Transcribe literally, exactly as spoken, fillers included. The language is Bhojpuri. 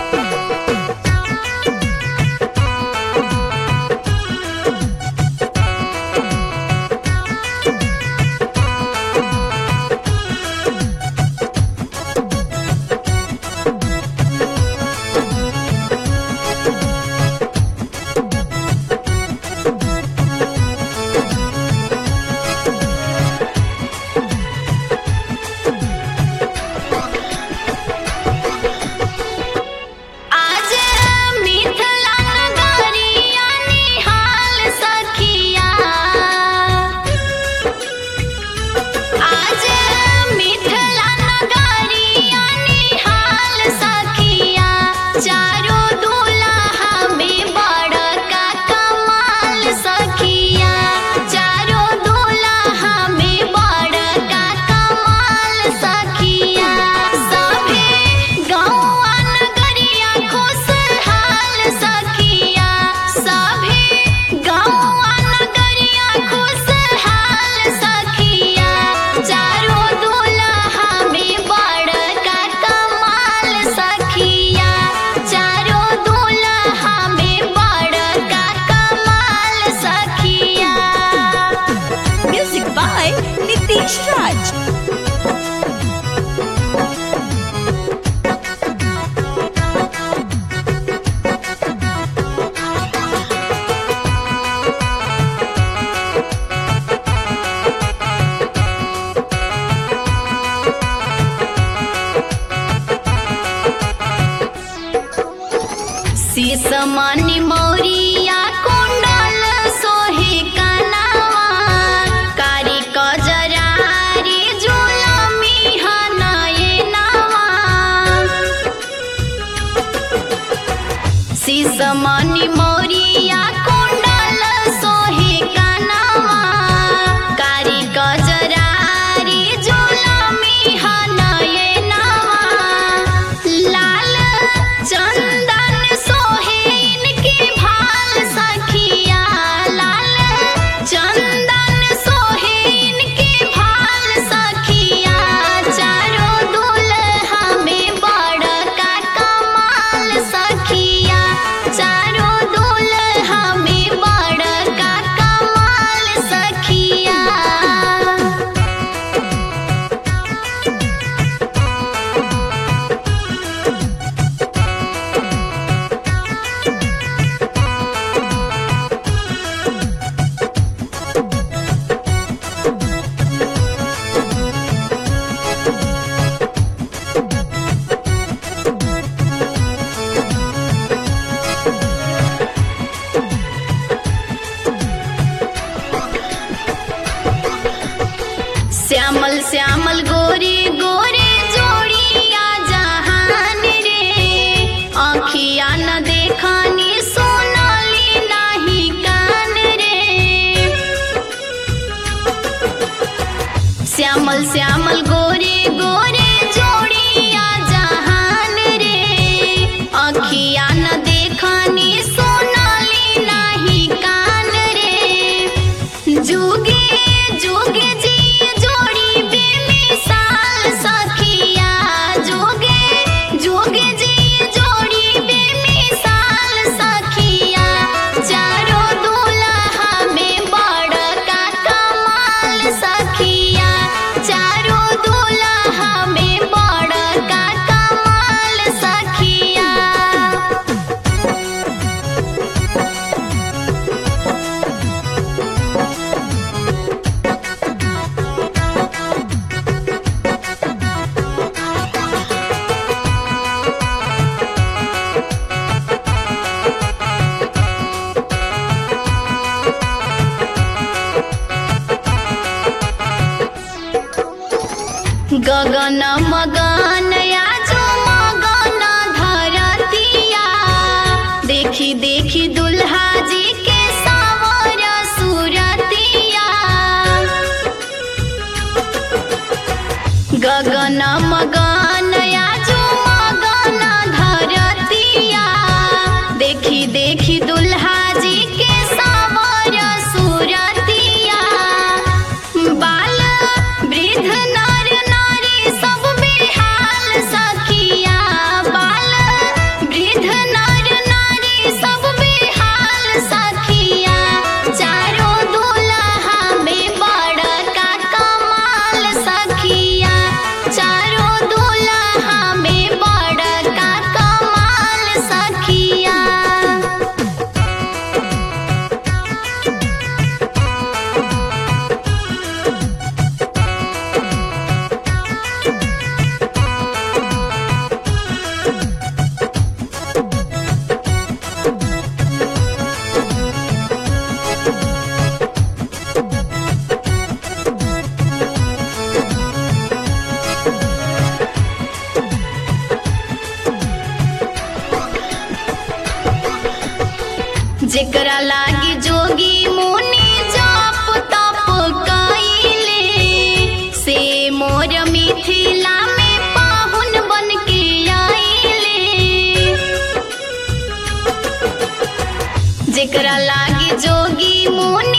शीशमणि मौरिया कुंडल सोहे कनावा कारी कजरारी जुलमी हनयनावा शीशमणि मौरिया कुंडल सोहे कनावा कारी कजरारी जुलमी हनयनावा लाल चंदन सोहे इनके भाल सखिया लाल चंदन सोहे इनके भाल सखिया चारों दुल्हा में बड़का कमाल सखिया चारों दुल्हा में बड़का कमाल सखिया। श्यामल श्यामल गोरी गोरी जोड़िया जहान रे आँखिया न देखनी सोनाली नाही कान रे श्यामल श्यामल गोरी गोरी जोड़िया जहान रे आँखिया न देखनी सोनाली नाही कान रे जुगे जुगे जी जोड़ी बेमिसाल सखिया जोगे जोगे जी जोड़ी बेमिसाल सखिया चारों दुल्हा में बड़का कमाल सखिया चारों दुल्हा में बड़का कमाल सखिया। गगन मगन आजो मगन धरतिया देखी देखी दुल्हा जी के सावर सुरतिया गगन मगन आजो मगन धरतिया देखी देखी दुल्हा जी के सावर सुरतिया बाल वृद्ध नर नारी सब बेहाल जेकरा लागी जोगी मुनि जप तप कइले से मोर मिथिला में पाहुन बन के आइले। जेकरा लागी जोगी मुनि